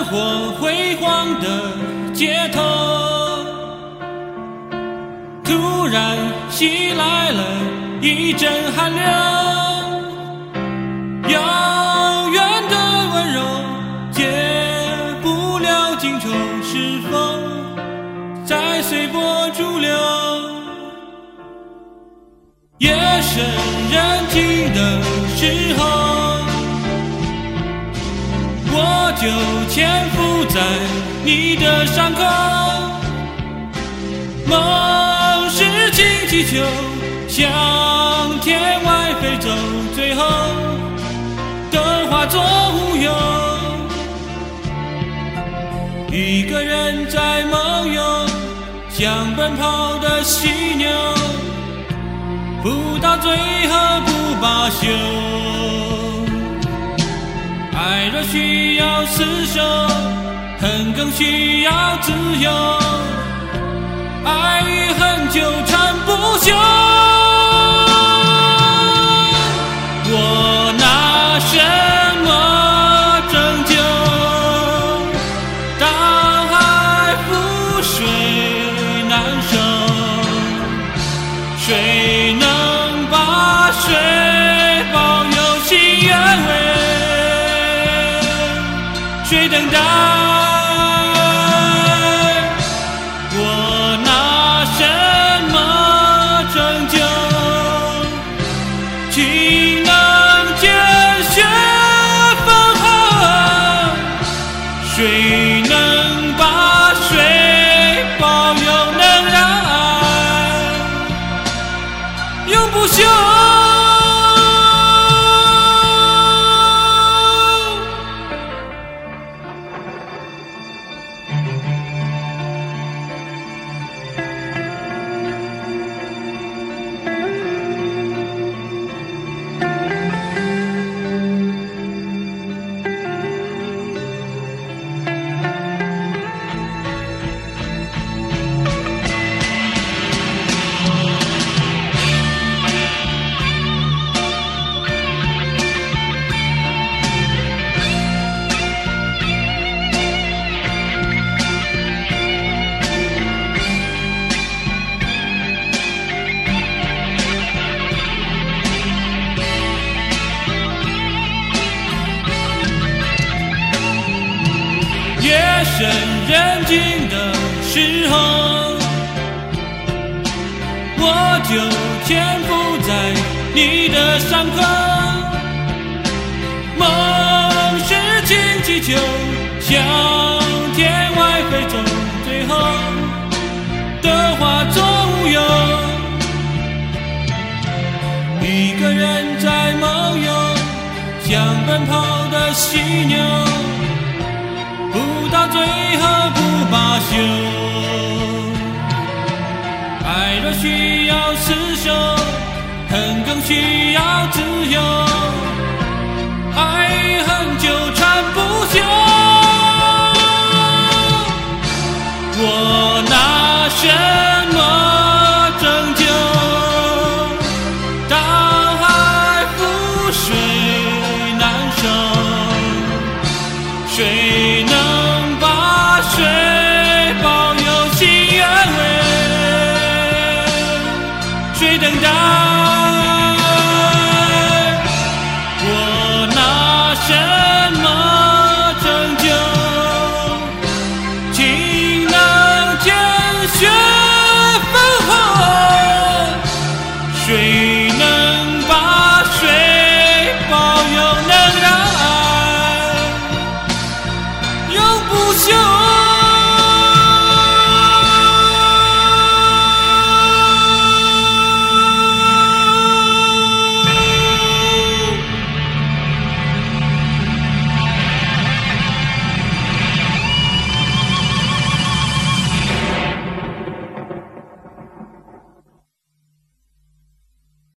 火辉煌的街头，突然袭来了一阵寒流，遥远的温柔解不了惊愁，是否在随波逐流？夜深人静的时候，我就潜伏在你的伤口，梦是氢气球向天外飞走，最后都化作乌有。一个人在梦游，像奔跑的犀牛，不到最后不罢休。爱若需要厮守，恨更需要自由，爱与恨纠缠不休。我拿什么拯救？大海覆水难收，谁能把水保有心原味？谁等待？我拿什么拯救？岂能见血粉红？谁能把水保有，能让爱永不朽？夜深人静的时候，我就潜伏在你的伤口，梦是氢气球向天外飞走，最后都化作乌有。一个人在梦游，像奔跑的犀牛，不到最后不罢休。爱若需要厮守，恨更需要自由。爱